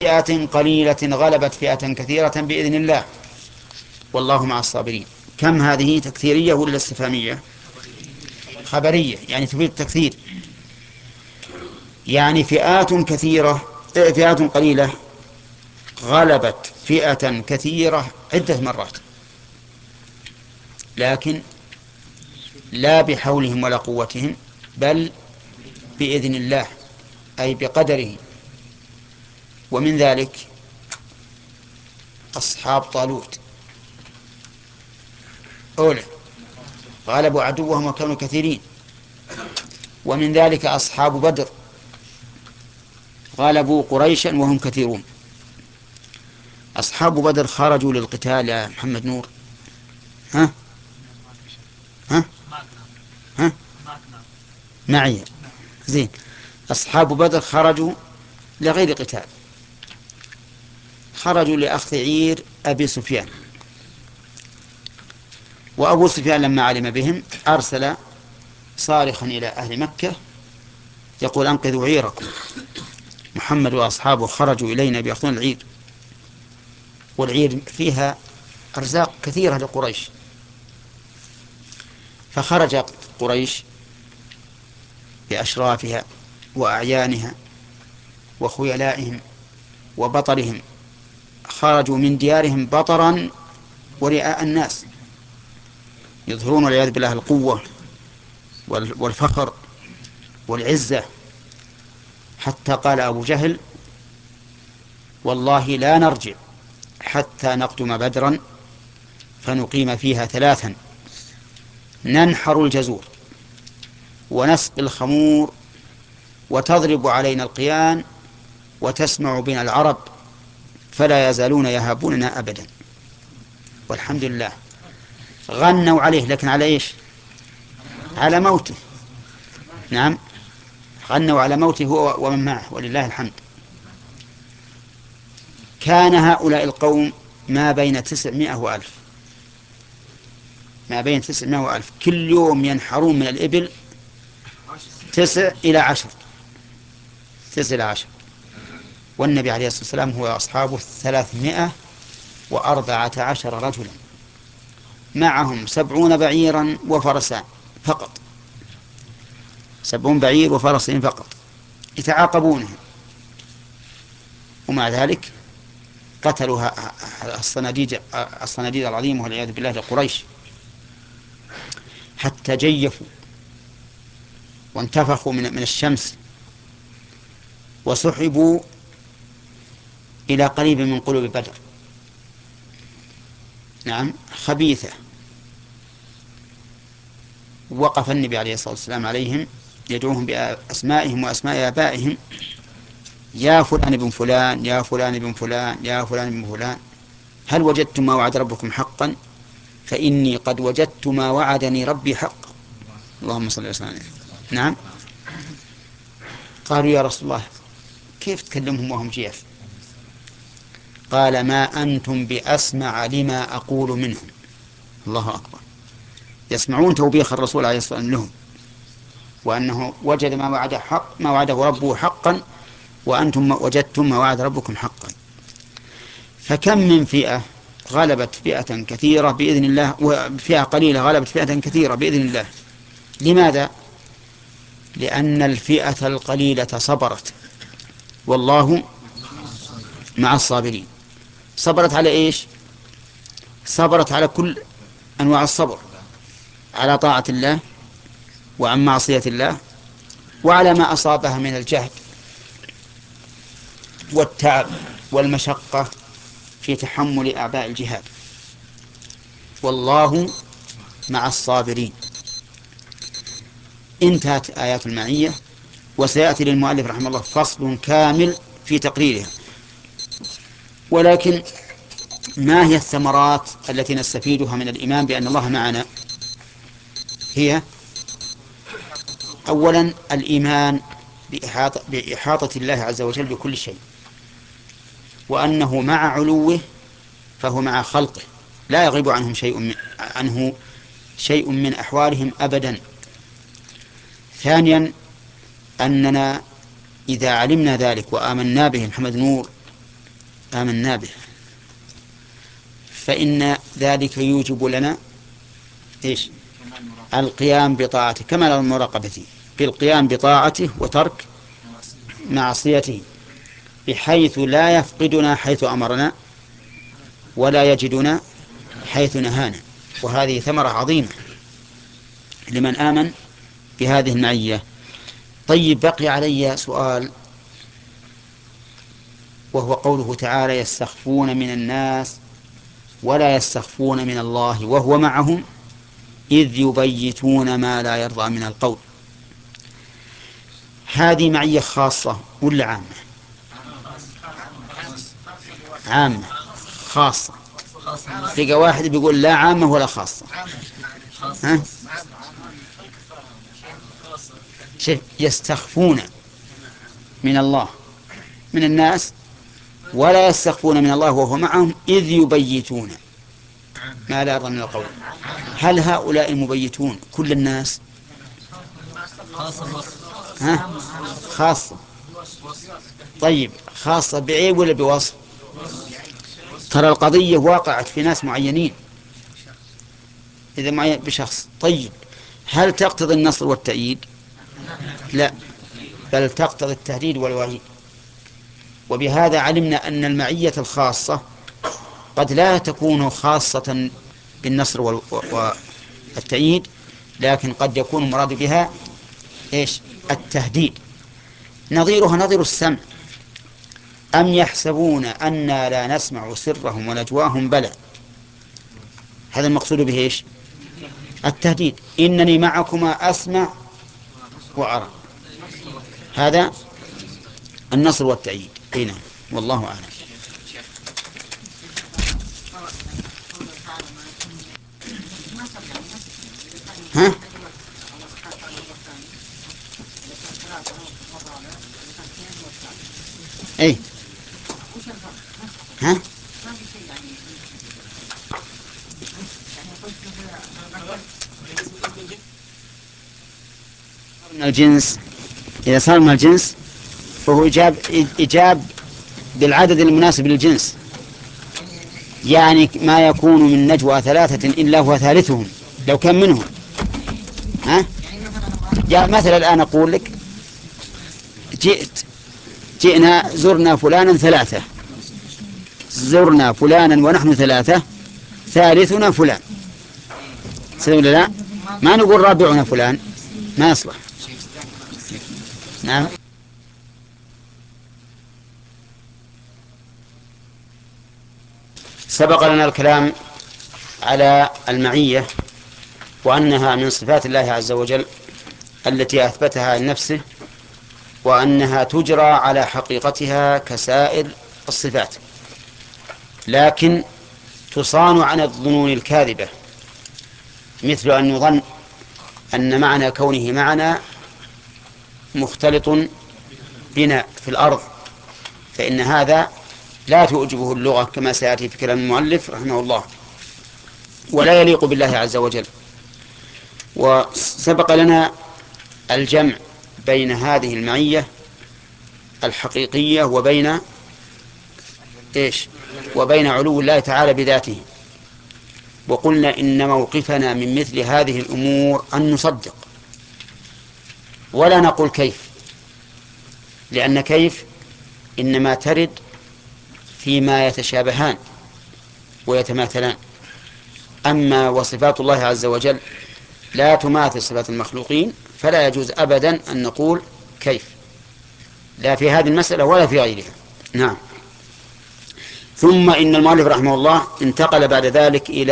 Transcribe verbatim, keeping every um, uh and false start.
فئة قليلة غلبت فئة كثيرة بإذن الله والله مع الصابرين. كم هذه تكثيرية ولا استفهامية؟ خبرية، يعني تفيد التكثير. يعني فئات كثيرة فئات قليلة غلبت فئة كثيرة عدة مرات، لكن لا بحولهم ولا قوتهم، بل بإذن الله أي بقدره. ومن ذلك أصحاب طالوت أولى غلبوا عدوهم وكانوا كثيرين. ومن ذلك أصحاب بدر غلبوا قريشا وهم كثيرون. أصحاب بدر خرجوا للقتال يا محمد نور. ها ها ها معي زين. أصحاب بدر خرجوا لغير قتال، خرجوا لأخذ عير أبي سفيان. وأبو سفيان لما علم بهم أرسل صارخا إلى أهل مكة يقول أنقذوا عيركم، محمد وأصحابه خرجوا إلينا بيأخذون العير، والعير فيها أرزاق كثيرة لقريش. فخرج قريش بأشرافها وأعيانها وخيلائهم وبطرهم، خرجوا من ديارهم بطرا ورئاء الناس، يظهرون والعياذ بالله القوة والفخر والعزة. حتى قال أبو جهل والله لا نرجع حتى نقدم بدرا فنقيم فيها ثلاثا، ننحر الجزور ونسقي الخمور وتضرب علينا القيان وتسمع بنا العرب فلا يزالون يهابوننا أبدا. والحمد لله غنوا عليه، لكن على إيش؟ على موته. نعم، غنوا على موته هو ومن معه ولله الحمد. كان هؤلاء القوم ما بين تسعمائة وألف، ما بين تسعمائة وألف، كل يوم ينحرون من الإبل تسع إلى عشر تسع إلى عشر. والنبي عليه الصلاة والسلام هو أصحابه ثلاثمائة وأربعة عشر رجلا، معهم سبعون بعيرا وفرسان فقط، سبعون بعير وفرسين فقط يتعاقبونهم. ومع ذلك قتلوا الصناديد الصناديد العظيمة والعياذ بالله لقريش، حتى جيفوا وانتفخوا من من الشمس وسحبوا إلى قريب من قلوب بدر. نعم، خبيثة. وقف النبي عليه الصلاة والسلام عليهم يدعوهم بأسمائهم وأسماء آبائهم: يا فلان بن فلان، يا فلان بن فلان، يا فلان بن فلان، هل وجدتم ما وعد ربكم حقا؟ فإني قد وجدت ما وعدني ربي حقا. اللهم صل وسلم. نعم. قالوا يا رسول الله كيف تكلمهم وهم جيف؟ قال ما أنتم بأسمع لما أقول منهم. الله أكبر، يسمعون توبيخ الرسول عليه الصلاة والسلام لهم، وأنه وجد ما وعده حق، ما وعده ربه حقا، وأنتم وجدتم ما وعد ربكم حقا. فكم من فئة غلبت فئة كثيرة بإذن الله، وفئة قليلة غلبت فئة كثيرة بإذن الله. لماذا؟ لأن الفئة القليلة صبرت والله مع الصابرين. صبرت على إيش؟ صبرت على كل أنواع الصبر، على طاعة الله وعن معصية الله، وعلى ما أصابها من الجهد والتعب والمشقة في تحمل أعباء الجهاد. والله مع الصابرين. انتهت آيات المعية، وسيأتي للمؤلف رحمه الله فصل كامل في تقريرها. ولكن ما هي الثمرات التي نستفيدها من الإيمان بأن الله معنا؟ هي أولا الإيمان بإحاطة, بإحاطة الله عز وجل بكل شيء، وأنه مع علوه فهو مع خلقه لا يغيب عنهم شيء من عنه شيء من أحوالهم أبدا. ثانيا أننا إذا علمنا ذلك وآمنا به محمد نور آمنا به، فإن ذلك يوجب لنا إيش؟ القيام بطاعته، كمال المراقبة بالقيام بطاعته وترك معصيته، بحيث لا يفقدنا حيث أمرنا ولا يجدنا حيث نهانا. وهذه ثمرة عظيمة لمن آمن بهذه المعية. طيب، بقي علي سؤال، وهو قوله تعالى: يستخفون من الناس ولا يستخفون من الله وهو معهم إذ يبيتون ما لا يرضى من القول. هذه معية خاصة ولا عامة؟ عامة. خاصة. في واحد بيقول لا عامة ولا خاصة. ها؟ شيء يستخفون من الله من الناس ولا يستخفون من الله وهو معهم إذ يبيتون ما لا يرضى من القول. هل هؤلاء المبيتون كل الناس؟ ها؟ خاصة. طيب، خاصة بعيب ولا بوصف؟ ترى القضية واقعت في ناس معينين، إذا معين بشخص. طيب، هل تقتضي النصر والتأييد؟ لا، بل تقتضي التهديد والوعيد. وبهذا علمنا أن المعية الخاصة قد لا تكون خاصة بالنصر والتأييد، لكن قد يكون مراد بها إيش؟ التهديد. نظيرها نظير السمع: أم يحسبون أنا لا نسمع سرهم ونجواهم؟ بلى. هذا المقصود به إيش؟ التهديد: إنني معكما أسمع وأرى. هذا النصر والتأييد. هنا والله أعلم. ها؟ أي. ها؟ من الجنس، إذا صار من الجنس فهو إجاب إجاب بالعدد المناسب للجنس. يعني ما يكون من نجوى ثلاثة إلا هو ثالثهم لو كان منهم. ها؟ جاء مثلا الآن أقول لك: جئت جئنا زرنا فلانا ثلاثة، زرنا فلانا ونحن ثلاثة، ثالثنا فلان. سلم لا، ما نقول رابعنا فلان، ما يصلح. نعم. سبق لنا الكلام على المعية وأنها من صفات الله عز وجل التي أثبتها لنفسه، وأنها تجرى على حقيقتها كسائر الصفات، لكن تصان عن الظنون الكاذبة، مثل أن يظن أن معنى كونه معنا مختلط بنا في الأرض، فإن هذا لا تعجبه اللغة كما سيأتي في كلام المؤلف رحمه الله، ولا يليق بالله عز وجل. وسبق لنا الجمع بين هذه المعية الحقيقية وبين إيش؟ وبين علو الله تعالى بذاته. وقلنا إن موقفنا من مثل هذه الأمور أن نصدق ولا نقول كيف، لأن كيف إنما ترد فيما يتشابهان ويتماثلان، أما وصفات الله عز وجل لا تماثل صفات المخلوقين، فلا يجوز أبدا أن نقول كيف، لا في هذه المسألة ولا في غيرها. نعم. ثم إن المؤلف رحمه الله انتقل بعد ذلك إلى